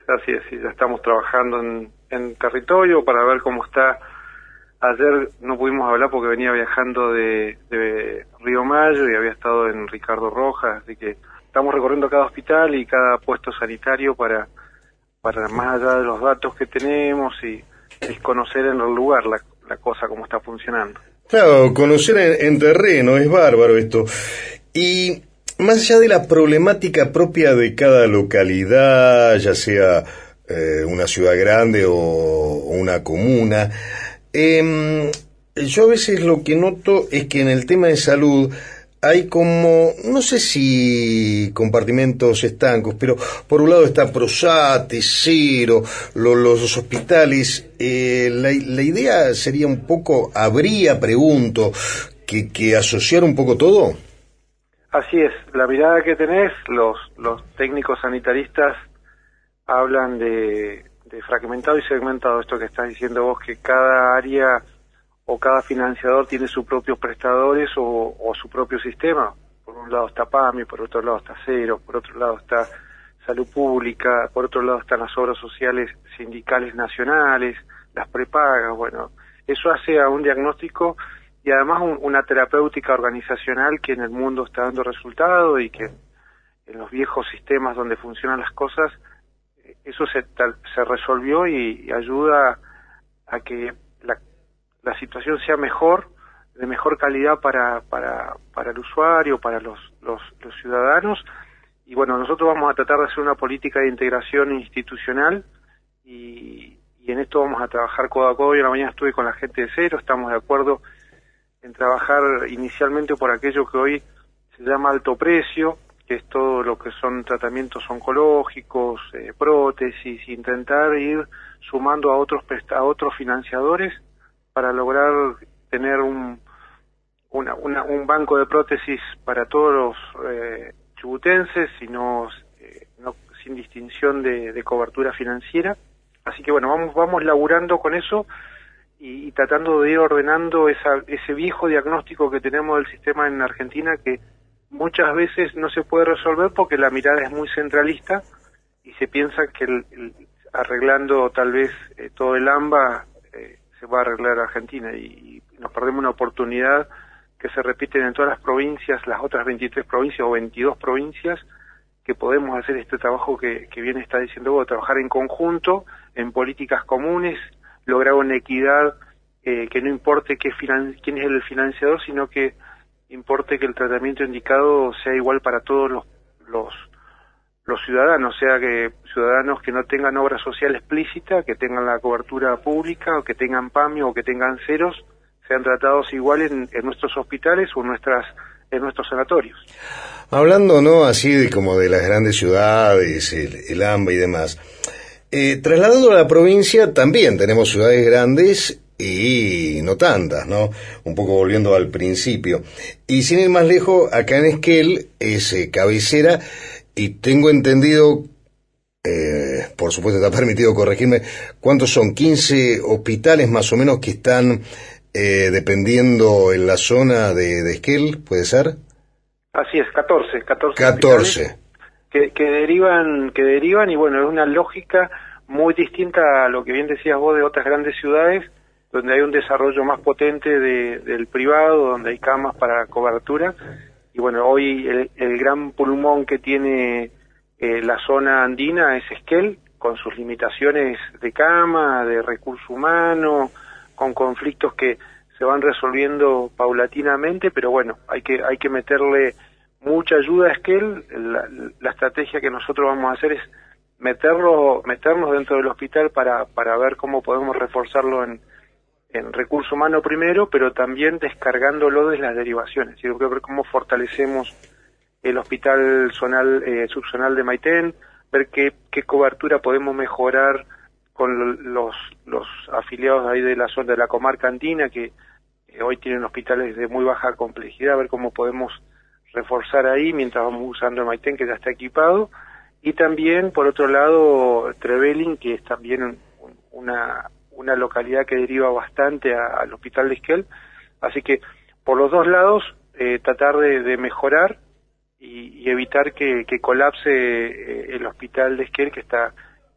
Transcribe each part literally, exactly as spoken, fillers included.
así es, sí, ya estamos trabajando en, en territorio para ver cómo está. Ayer no pudimos hablar porque venía viajando de, de Río Mayo y había estado en Ricardo Rojas, así que estamos recorriendo cada hospital y cada puesto sanitario para, para más allá de los datos que tenemos y es conocer en el lugar la, la cosa, cómo está funcionando. Claro, conocer en, en terreno, es bárbaro esto. Y más allá de la problemática propia de cada localidad, ya sea eh, una ciudad grande o, o una comuna, eh, yo a veces lo que noto es que en el tema de salud hay como, no sé si compartimentos estancos, pero por un lado está Prosate, Cero, lo, los hospitales. Eh, la, la idea sería un poco, habría, pregunto, que, que asociar un poco todo. Así es, la mirada que tenés, los, los técnicos sanitaristas hablan de, de fragmentado y segmentado, esto que estás diciendo vos, que cada área o cada financiador tiene sus propios prestadores o, o su propio sistema. Por un lado está PAMI, por otro lado está Cero, por otro lado está Salud Pública, por otro lado están las obras sociales sindicales nacionales, las prepagas, bueno, eso hace a un diagnóstico y además un, una terapéutica organizacional que en el mundo está dando resultado y que en los viejos sistemas donde funcionan las cosas, eso se, se resolvió y, y ayuda a que la, la situación sea mejor, de mejor calidad para, para, para el usuario, para los, los, los ciudadanos. Y bueno, nosotros vamos a tratar de hacer una política de integración institucional y, y en esto vamos a trabajar codo a codo. Hoy en la mañana estuve con la gente de Cero, estamos de acuerdo en trabajar inicialmente por aquello que hoy se llama alto precio, que es todo lo que son tratamientos oncológicos, eh, prótesis, intentar ir sumando a otros a otros financiadores para lograr tener un una, una, un banco de prótesis para todos los eh, chubutenses, sino eh, no, sin distinción de, de cobertura financiera. Así que bueno, vamos vamos laburando con eso y, y tratando de ir ordenando esa, ese viejo diagnóstico que tenemos del sistema en Argentina, que muchas veces no se puede resolver porque la mirada es muy centralista y se piensa que el, el, arreglando tal vez eh, todo el AMBA eh, se va a arreglar Argentina y, y nos perdemos una oportunidad que se repiten en todas las provincias, las otras veintitrés provincias o veintidós provincias, que podemos hacer este trabajo que, que bien está diciendo vos, trabajar en conjunto, en políticas comunes, lograr una equidad eh, que no importe qué finan- quién es el financiador, sino que importe que el tratamiento indicado sea igual para todos los, los, los ciudadanos, o sea que ciudadanos que no tengan obra social explícita, que tengan la cobertura pública, o que tengan PAMI o que tengan ceros, sean tratados igual en, en nuestros hospitales o en nuestras en nuestros sanatorios. Hablando, ¿no?, así de como de las grandes ciudades, el, el AMBA y demás, eh, trasladando a la provincia también tenemos ciudades grandes y no tantas, ¿no? Un poco volviendo al principio. Y sin ir más lejos, acá en Esquel es eh, cabecera y tengo entendido, eh, por supuesto está permitido corregirme, ¿cuántos son? quince hospitales más o menos que están eh, dependiendo en la zona de, de Esquel, ¿puede ser? Así es, catorce, catorce. catorce. Que, que derivan, que derivan y bueno, es una lógica muy distinta a lo que bien decías vos de otras grandes ciudades, donde hay un desarrollo más potente de, del privado, donde hay camas para cobertura, y bueno, hoy el, el gran pulmón que tiene eh, la zona andina es Esquel, con sus limitaciones de cama, de recurso humano, con conflictos que se van resolviendo paulatinamente, pero bueno, hay que hay que meterle mucha ayuda a Esquel. La, la estrategia que nosotros vamos a hacer es meterlo, meternos dentro del hospital para, para ver cómo podemos reforzarlo en en recurso humano primero, pero también descargándolo de las derivaciones. Yo creo que ver cómo fortalecemos el hospital zonal, eh, subzonal de Maitén, ver qué, qué cobertura podemos mejorar con los, los afiliados ahí de la zona de la comarca andina, que eh, hoy tienen hospitales de muy baja complejidad, ver cómo podemos reforzar ahí mientras vamos usando el Maitén, que ya está equipado, y también, por otro lado, Trevelin, que es también un, una... una localidad que deriva bastante a, al hospital de Esquel, así que por los dos lados eh, tratar de, de mejorar y, y evitar que, que colapse eh, el hospital de Esquel, que está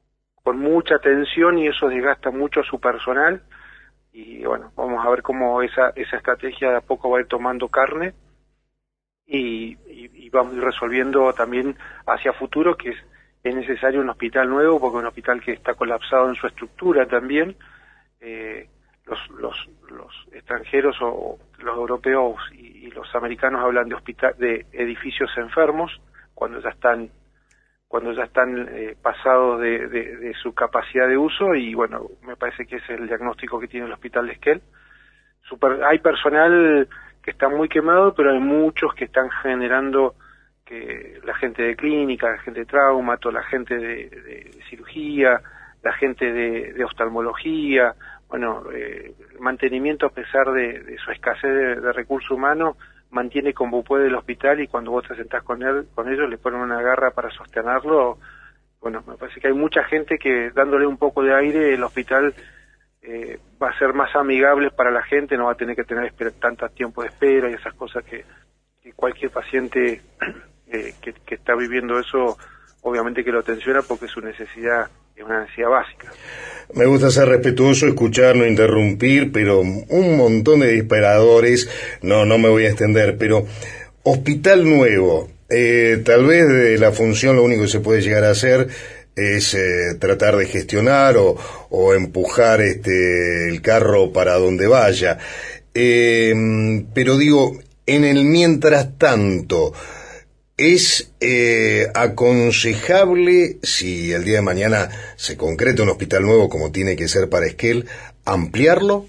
con mucha tensión y eso desgasta mucho a su personal. Y bueno, vamos a ver cómo esa esa estrategia de a poco va a ir tomando carne y, y, y vamos a ir resolviendo también hacia futuro que es, es necesario un hospital nuevo, porque un hospital que está colapsado en su estructura también. Eh, los, los, los extranjeros o los europeos y, y los americanos hablan de hospital, de edificios enfermos cuando ya están cuando ya están eh, pasados de, de, de su capacidad de uso, y bueno, me parece que es el diagnóstico que tiene el hospital de Esquel. Super, hay personal que está muy quemado, pero hay muchos que están generando, que la gente de clínica, la gente de trauma, toda la gente de, de, de cirugía, la gente de, de oftalmología, bueno, eh, el mantenimiento a pesar de, de su escasez de, de recursos humanos, mantiene como puede el hospital, y cuando vos te sentás con él, con ellos, le ponen una garra para sostenerlo. Bueno, me parece que hay mucha gente que dándole un poco de aire, el hospital eh, va a ser más amigable para la gente, no va a tener que tener tanto tiempo de espera y esas cosas que, que cualquier paciente eh, que, que está viviendo eso, obviamente que lo tensiona porque su necesidad es una necesidad básica. Me gusta ser respetuoso, escuchar, no interrumpir, pero un montón de disparadores, no, no me voy a extender, pero hospital nuevo, eh, tal vez de la función lo único que se puede llegar a hacer es eh, tratar de gestionar o, o empujar este el carro para donde vaya, eh, pero digo, en el mientras tanto, ¿es eh, aconsejable, si el día de mañana se concreta un hospital nuevo como tiene que ser para Esquel, ampliarlo?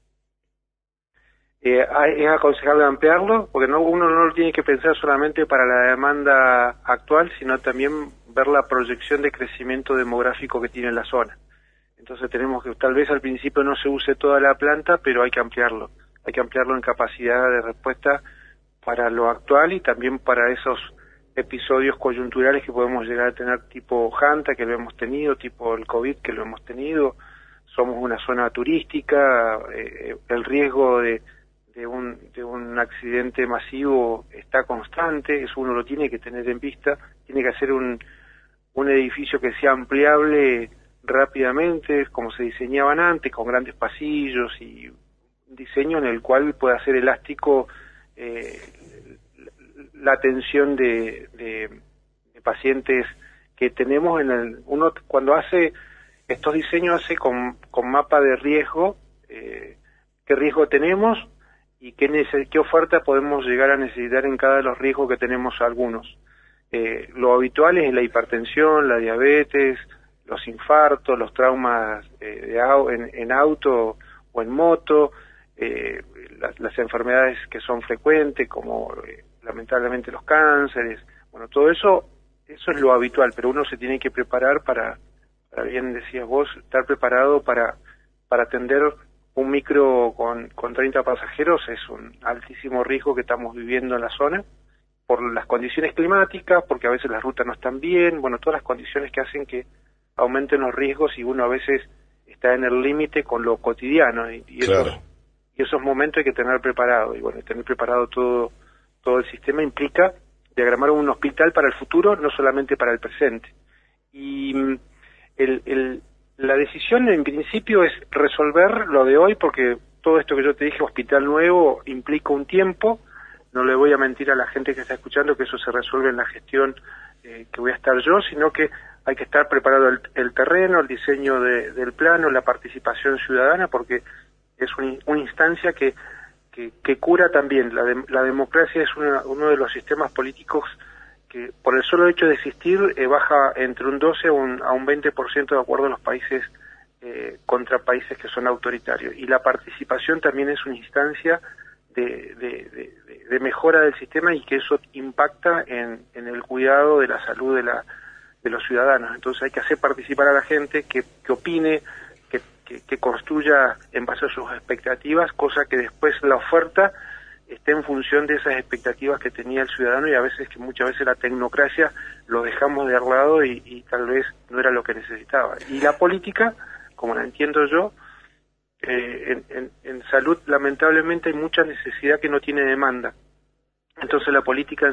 Eh, es aconsejable ampliarlo, porque no, uno no lo tiene que pensar solamente para la demanda actual, sino también ver la proyección de crecimiento demográfico que tiene la zona. Entonces tenemos que, tal vez al principio no se use toda la planta, pero hay que ampliarlo. Hay que ampliarlo en capacidad de respuesta para lo actual y también para esos episodios coyunturales que podemos llegar a tener, tipo Janta, que lo hemos tenido, tipo el COVID, que lo hemos tenido. Somos una zona turística, eh, el riesgo de, de, un, de un accidente masivo está constante, eso uno lo tiene que tener en vista, tiene que hacer un, un edificio que sea ampliable rápidamente, como se diseñaban antes, con grandes pasillos y un diseño en el cual pueda ser elástico eh, la atención de, de, de pacientes que tenemos en el, uno cuando hace estos diseños hace con, con mapa de riesgo, eh, qué riesgo tenemos y qué, qué oferta podemos llegar a necesitar en cada de los riesgos que tenemos algunos. Eh, lo habitual es la hipertensión, la diabetes, los infartos, los traumas eh, de au en, en auto o en moto, eh, las, las enfermedades que son frecuentes como eh, lamentablemente los cánceres. Bueno, todo eso eso es lo habitual, pero uno se tiene que preparar para, para bien decías vos, estar preparado para para atender un micro con, con treinta pasajeros. Es un altísimo riesgo que estamos viviendo en la zona por las condiciones climáticas, porque a veces las rutas no están bien, bueno, todas las condiciones que hacen que aumenten los riesgos y uno a veces está en el límite con lo cotidiano, y, y, claro. esos, y esos momentos hay que tener preparado, y bueno, tener preparado todo todo el sistema implica diagramar un hospital para el futuro, no solamente para el presente. Y el, el, la decisión en principio es resolver lo de hoy, porque todo esto que yo te dije, hospital nuevo, implica un tiempo. No le voy a mentir a la gente que está escuchando que eso se resuelve en la gestión eh, que voy a estar yo, sino que hay que estar preparado el, el terreno, el diseño de, del plano, la participación ciudadana, porque es un, una instancia que Que, que cura también. La, de, la democracia es una, uno de los sistemas políticos que por el solo hecho de existir eh, baja entre un doce a un, a un veinte por ciento de acuerdo a los países eh, contra países que son autoritarios. Y la participación también es una instancia de, de, de, de mejora del sistema, y que eso impacta en, en el cuidado de la salud de, la, de los ciudadanos. Entonces hay que hacer participar a la gente, que, que opine, Que, que construya en base a sus expectativas, cosa que después la oferta esté en función de esas expectativas que tenía el ciudadano, y a veces que muchas veces la tecnocracia lo dejamos de lado y, y tal vez no era lo que necesitaba. Y la política, como la entiendo yo, eh, en, en, en salud lamentablemente hay mucha necesidad que no tiene demanda. Entonces la política en salud es una herramienta para construcción de demanda, esa demanda oculta que no está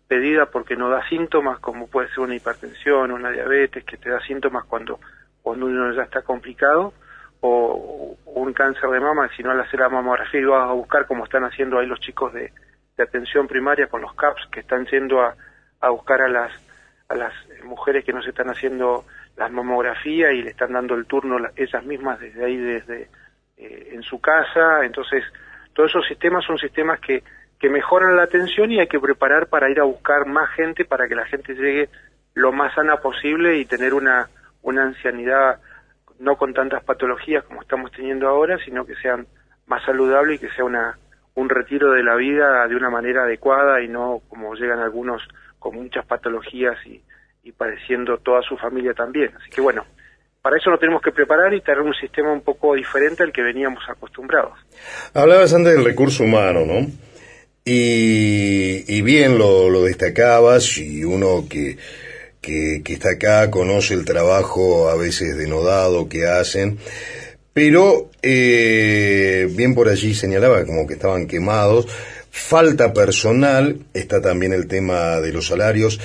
pedida porque no da síntomas, como puede ser una hipertensión, una diabetes, que te da síntomas cuando, cuando uno ya está complicado, o, o un cáncer de mama, si no al hacer la mamografía y vas a buscar, como están haciendo ahí los chicos de, de atención primaria con los C A Ps, que están yendo a, a buscar a las, a las mujeres que no se están haciendo las mamografías y le están dando el turno ellas mismas desde ahí, desde eh, en su casa. Entonces, todos esos sistemas son sistemas que que mejoran la atención y hay que preparar para ir a buscar más gente para que la gente llegue lo más sana posible y tener una, una ancianidad no con tantas patologías como estamos teniendo ahora, sino que sean más saludables y que sea una, un retiro de la vida de una manera adecuada y no como llegan algunos con muchas patologías y, y padeciendo toda su familia también. Así que bueno, para eso nos tenemos que preparar y tener un sistema un poco diferente al que veníamos acostumbrados. Hablabas antes del recurso humano, ¿no? Y, y bien lo, lo destacabas, y uno que, que, que está acá conoce el trabajo a veces denodado que hacen, pero eh, bien por allí señalaba como que estaban quemados, falta personal, está también el tema de los salarios.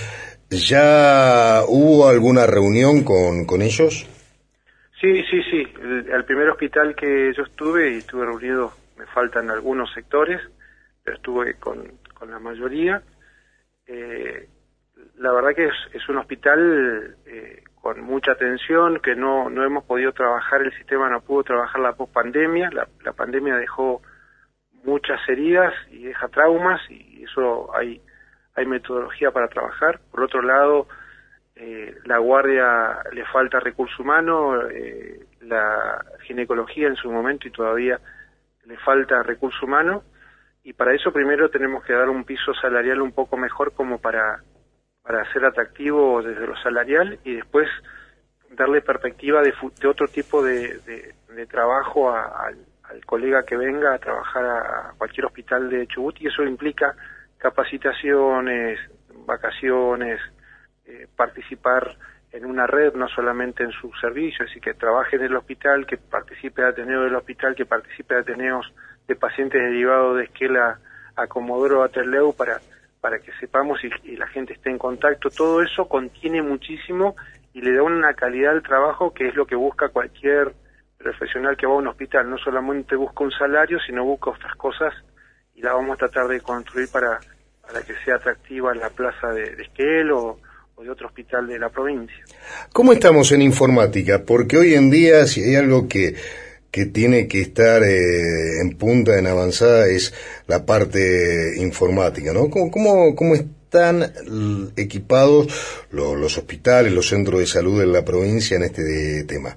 ¿Ya hubo alguna reunión con, con ellos? Sí, sí, sí, el, el primer hospital que yo estuve, y estuve reunido, me faltan algunos sectores, pero estuve con, con la mayoría. Eh, la verdad que es, es un hospital eh, con mucha atención, que no, no hemos podido trabajar, el sistema no pudo trabajar la pospandemia, la, la pandemia dejó muchas heridas y deja traumas, y eso hay, hay metodología para trabajar. Por otro lado, eh, la guardia le falta recurso humano, eh, la ginecología en su momento y todavía le falta recurso humano. Y para eso primero tenemos que dar un piso salarial un poco mejor como para, para ser atractivo desde lo salarial, y después darle perspectiva de, de otro tipo de, de, de trabajo a, al, al colega que venga a trabajar a cualquier hospital de Chubut, y eso implica capacitaciones, vacaciones, eh, participar en una red, no solamente en su servicio, así que trabaje en el hospital, que participe de Ateneo del hospital, que participe de Ateneos de pacientes derivados de Esquel a Comodoro, a Trelew, para, para que sepamos y, y la gente esté en contacto. Todo eso contiene muchísimo y le da una calidad al trabajo que es lo que busca cualquier profesional que va a un hospital. No solamente busca un salario, sino busca otras cosas, y la vamos a tratar de construir para, para que sea atractiva la plaza de, de Esquel o de otro hospital de la provincia. ¿Cómo estamos en informática? Porque hoy en día, si hay algo que, que tiene que estar eh, en punta, en avanzada, es la parte informática, ¿no? ¿Cómo, cómo, cómo están equipados los, los hospitales, los centros de salud de la provincia en este de, tema?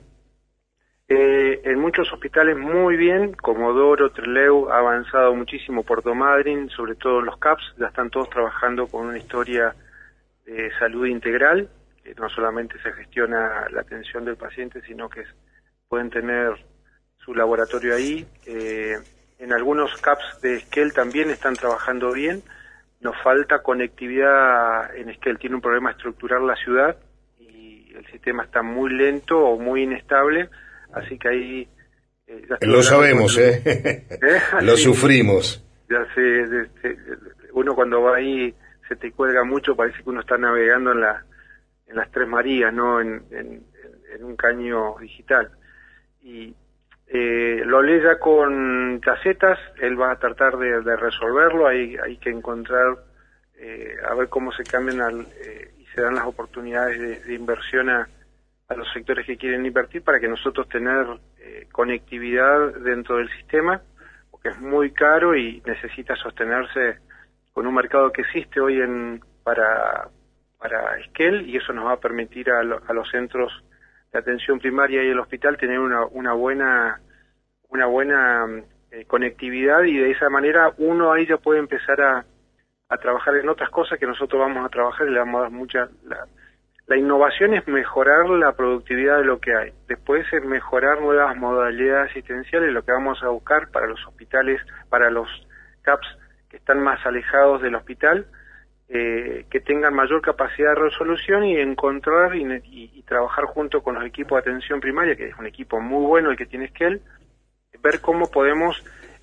Eh, en muchos hospitales muy bien, Comodoro, Trelew, ha avanzado muchísimo, Puerto Madryn, sobre todo los C A Ps, ya están todos trabajando con una historia de salud integral, que no solamente se gestiona la atención del paciente, sino que es, pueden tener su laboratorio ahí. Eh, en algunos C A Ps de Esquel también están trabajando bien. Nos falta conectividad en Esquel, tiene un problema estructural la ciudad y el sistema está muy lento o muy inestable, así que ahí... Eh, ya Lo sabemos, con... ¿eh? ¿Eh? Lo sí, sufrimos. Ya sé, de, de, de, uno cuando va ahí se te cuelga mucho, parece que uno está navegando en la en las Tres Marías, no en, en, en un caño digital. Y eh, lo lee ya con casetas, él va a tratar de, de resolverlo, hay, hay que encontrar, eh, a ver cómo se cambian al, eh, y se dan las oportunidades de, de inversión a, a los sectores que quieren invertir para que nosotros tener eh, conectividad dentro del sistema, porque es muy caro y necesita sostenerse con un mercado que existe hoy en para para Esquel, y eso nos va a permitir a, lo, a los centros de atención primaria y el hospital tener una, una buena una buena eh, conectividad, y de esa manera uno ahí ya puede empezar a, a trabajar en otras cosas que nosotros vamos a trabajar y le vamos a dar mucha... La, la innovación es mejorar la productividad de lo que hay, después es mejorar nuevas modalidades asistenciales, lo que vamos a buscar para los hospitales, para los C A Ps que están más alejados del hospital, eh, que tengan mayor capacidad de resolución y encontrar y, y, y trabajar junto con los equipos de atención primaria, que es un equipo muy bueno el que tiene Esquel, ver cómo podemos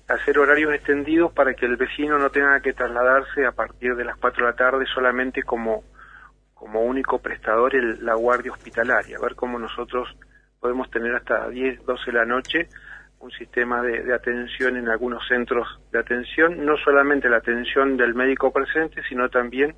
hacer horarios extendidos para que el vecino no tenga que trasladarse a partir de las cuatro de la tarde solamente como, como único prestador el, la guardia hospitalaria, a ver cómo nosotros podemos tener hasta diez, doce de la noche un sistema de, de atención en algunos centros de atención, no solamente la atención del médico presente, sino también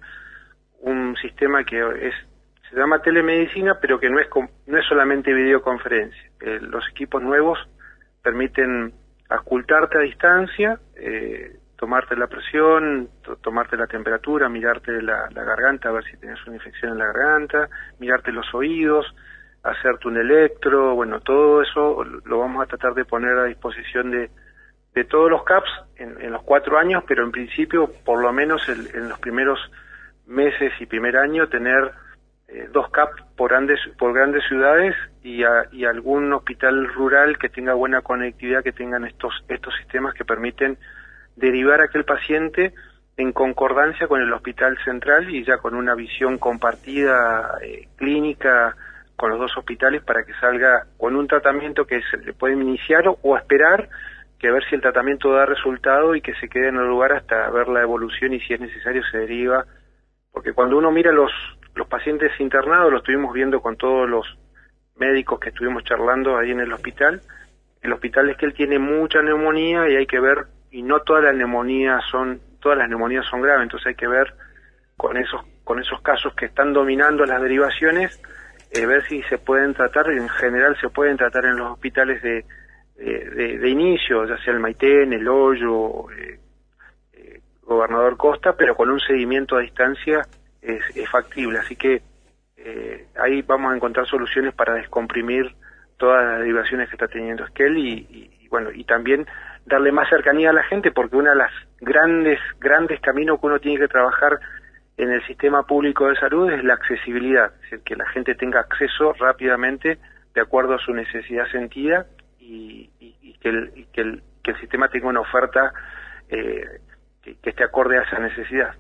un sistema que es se llama telemedicina, pero que no es no es solamente videoconferencia. Eh, los equipos nuevos permiten auscultarte a distancia, eh, tomarte la presión, to tomarte la temperatura, mirarte la, la garganta, a ver si tienes una infección en la garganta, mirarte los oídos, hacerte un electro, bueno, todo eso lo vamos a tratar de poner a disposición de, de todos los C A Ps en, en los cuatro años, pero en principio, por lo menos el, en los primeros meses y primer año, tener eh, dos C A P por grandes, por grandes ciudades y, a, y algún hospital rural que tenga buena conectividad, que tengan estos, estos sistemas que permiten derivar a aquel paciente en concordancia con el hospital central y ya con una visión compartida eh, clínica con los dos hospitales para que salga con un tratamiento que se le puede iniciar o, o esperar, que a ver si el tratamiento da resultado y que se quede en el lugar hasta ver la evolución y si es necesario se deriva, porque cuando uno mira los, los pacientes internados, lo estuvimos viendo con todos los médicos que estuvimos charlando ahí en el hospital, el hospital es que él tiene mucha neumonía y hay que ver, y no todas las neumonías son, todas las neumonías son graves, entonces hay que ver con esos, con esos casos que están dominando las derivaciones, Eh, ver si se pueden tratar, en general se pueden tratar en los hospitales de, de, de, de inicio, ya sea el Maitén, el Hoyo, eh, eh, Gobernador Costa, pero con un seguimiento a distancia es, es factible, así que eh, ahí vamos a encontrar soluciones para descomprimir todas las derivaciones que está teniendo Esquel y, y, y bueno, y también darle más cercanía a la gente, porque una de las grandes, grandes caminos que uno tiene que trabajar en el sistema público de salud es la accesibilidad, es decir, que la gente tenga acceso rápidamente de acuerdo a su necesidad sentida y, y, y, que, el, y que, el, que el sistema tenga una oferta eh, que, que esté acorde a esa necesidad.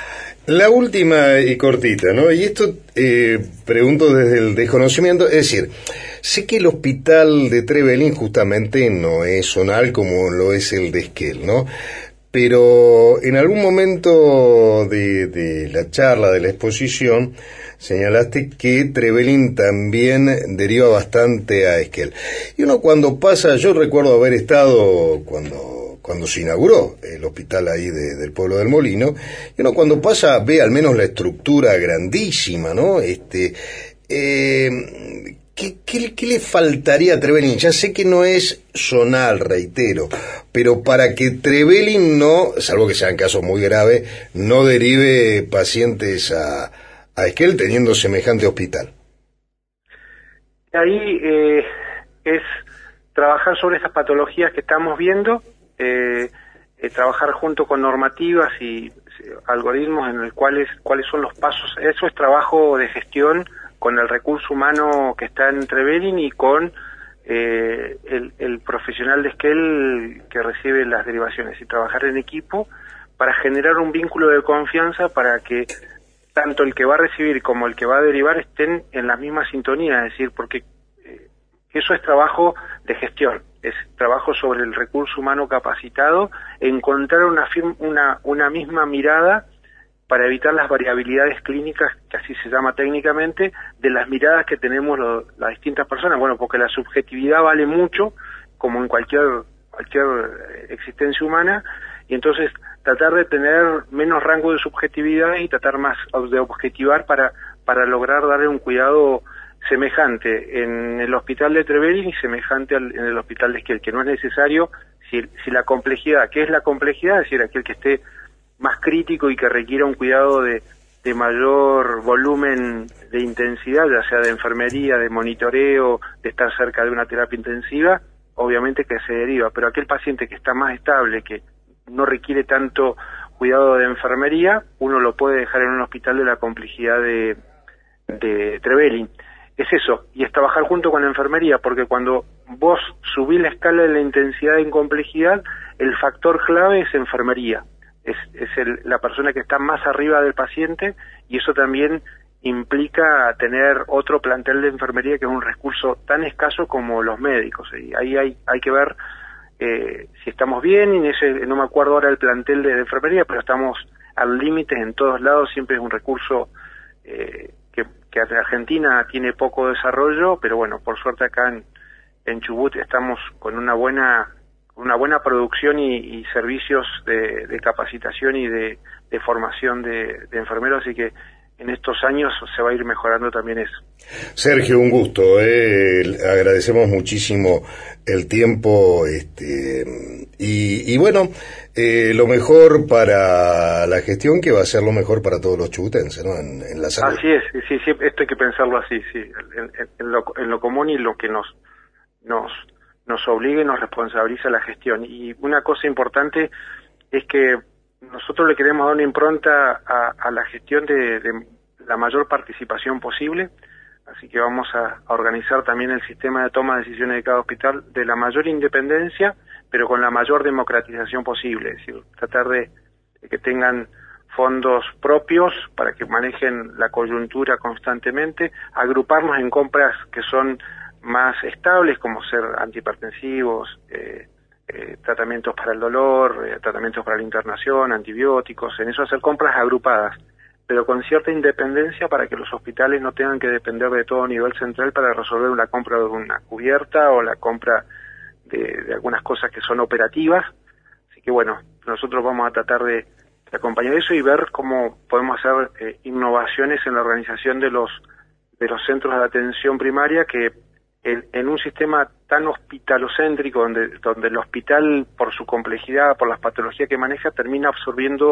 La última y cortita, ¿no? Y esto eh, pregunto desde el desconocimiento, es decir, sé que el hospital de Trevelin justamente no es zonal como lo es el de Esquel, ¿no? Pero en algún momento de, de la charla, de la exposición, señalaste que Trevelin también deriva bastante a Esquel. Y uno cuando pasa, yo recuerdo haber estado cuando, cuando se inauguró el hospital ahí de, del pueblo del Molino, y uno cuando pasa ve al menos la estructura grandísima, ¿no? Este, eh, ¿Qué, qué, ¿Qué le faltaría a Trevelin? Ya sé que no es zonal, reitero, pero para que Trevelin no, salvo que sean casos muy graves, no derive pacientes a, a Esquel teniendo semejante hospital. Ahí eh, es trabajar sobre esas patologías que estamos viendo, eh, eh, trabajar junto con normativas y eh, algoritmos en los cuales cuáles son los pasos. Eso es trabajo de gestión con el recurso humano que está en Trevelin y con eh, el, el profesional de Esquel que recibe las derivaciones, y trabajar en equipo para generar un vínculo de confianza para que tanto el que va a recibir como el que va a derivar estén en la misma sintonía, es decir, porque eh, eso es trabajo de gestión, es trabajo sobre el recurso humano capacitado, encontrar una, una, una misma mirada para evitar las variabilidades clínicas, que así se llama técnicamente, de las miradas que tenemos lo, las distintas personas. Bueno, porque la subjetividad vale mucho, como en cualquier cualquier existencia humana, y entonces tratar de tener menos rango de subjetividad y tratar más de objetivar para, para lograr darle un cuidado semejante en el hospital de Trevelin y semejante al, en el hospital de Esquel, que no es necesario, si, si la complejidad, ¿qué es la complejidad? Es decir, aquel que esté más crítico y que requiera un cuidado de, de mayor volumen de intensidad, ya sea de enfermería, de monitoreo, de estar cerca de una terapia intensiva, obviamente que se deriva, pero aquel paciente que está más estable, que no requiere tanto cuidado de enfermería, uno lo puede dejar en un hospital de la complejidad de, de Trevelin. Es eso, y es trabajar junto con la enfermería, porque cuando vos subís la escala de la intensidad en complejidad, el factor clave es enfermería. Es, es el, la persona que está más arriba del paciente, y eso también implica tener otro plantel de enfermería que es un recurso tan escaso como los médicos, y ahí hay, hay que ver eh, si estamos bien, y en ese, no me acuerdo ahora el plantel de, de enfermería, pero estamos al límite en todos lados. Siempre es un recurso eh, que, que Argentina tiene poco desarrollo, pero bueno, por suerte acá en, en Chubut estamos con una buena una buena producción y, y servicios de, de capacitación y de, de formación de, de enfermeros, así que en estos años se va a ir mejorando también eso. Sergio, un gusto, eh, agradecemos muchísimo el tiempo, este, y, y bueno, eh, lo mejor para la gestión, que va a ser lo mejor para todos los chubutenses, ¿no? En, en la salud. Así es, sí, sí, esto hay que pensarlo así, sí, en, en, en, lo, en lo común y lo que nos nos nos obliga y nos responsabiliza la gestión. Y una cosa importante es que nosotros le queremos dar una impronta a, a la gestión de, de la mayor participación posible, así que vamos a, a organizar también el sistema de toma de decisiones de cada hospital de la mayor independencia, pero con la mayor democratización posible, es decir, tratar de, de que tengan fondos propios para que manejen la coyuntura constantemente, agruparnos en compras que son más estables, como ser antihipertensivos, eh, eh, tratamientos para el dolor, eh, tratamientos para la internación, antibióticos, en eso hacer compras agrupadas, pero con cierta independencia para que los hospitales no tengan que depender de todo nivel central para resolver la compra de una cubierta o la compra de, de algunas cosas que son operativas. Así que bueno, nosotros vamos a tratar de, de acompañar eso y ver cómo podemos hacer eh, innovaciones en la organización de los de los centros de atención primaria, que En, en un sistema tan hospitalocéntrico, donde, donde el hospital, por su complejidad, por las patologías que maneja, termina absorbiendo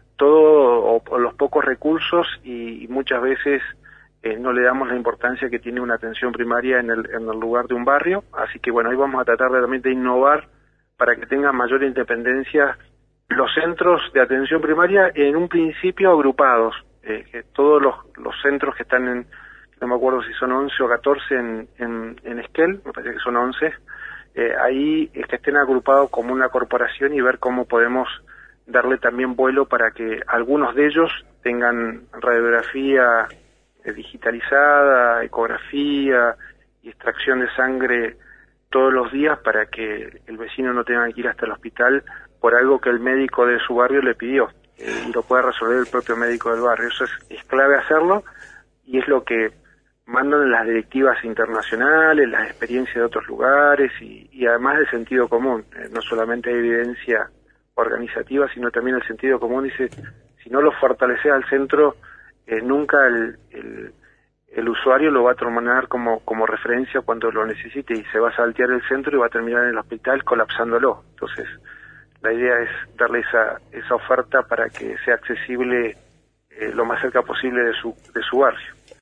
todo o, o los pocos recursos y, y muchas veces eh, no le damos la importancia que tiene una atención primaria en el, en el lugar de un barrio. Así que bueno, ahí vamos a tratar de, también de innovar para que tengan mayor independencia los centros de atención primaria, en un principio agrupados, eh, que todos los, los centros que están en, no me acuerdo si son once o catorce en, en, en Esquel, me parece que son once, eh, ahí es que estén agrupados como una corporación y ver cómo podemos darle también vuelo para que algunos de ellos tengan radiografía eh, digitalizada, ecografía y extracción de sangre todos los días, para que el vecino no tenga que ir hasta el hospital por algo que el médico de su barrio le pidió, eh, y lo pueda resolver el propio médico del barrio. Eso es, es clave hacerlo, y es lo que mandan las directivas internacionales, las experiencias de otros lugares y, y además el sentido común. Eh, no solamente hay evidencia organizativa, sino también el sentido común. Dice, si no lo fortaleces al centro, eh, nunca el, el, el usuario lo va a tomar como, como referencia cuando lo necesite, y se va a saltear el centro y va a terminar en el hospital colapsándolo. Entonces, la idea es darle esa, esa oferta para que sea accesible eh, lo más cerca posible de su, de su barrio.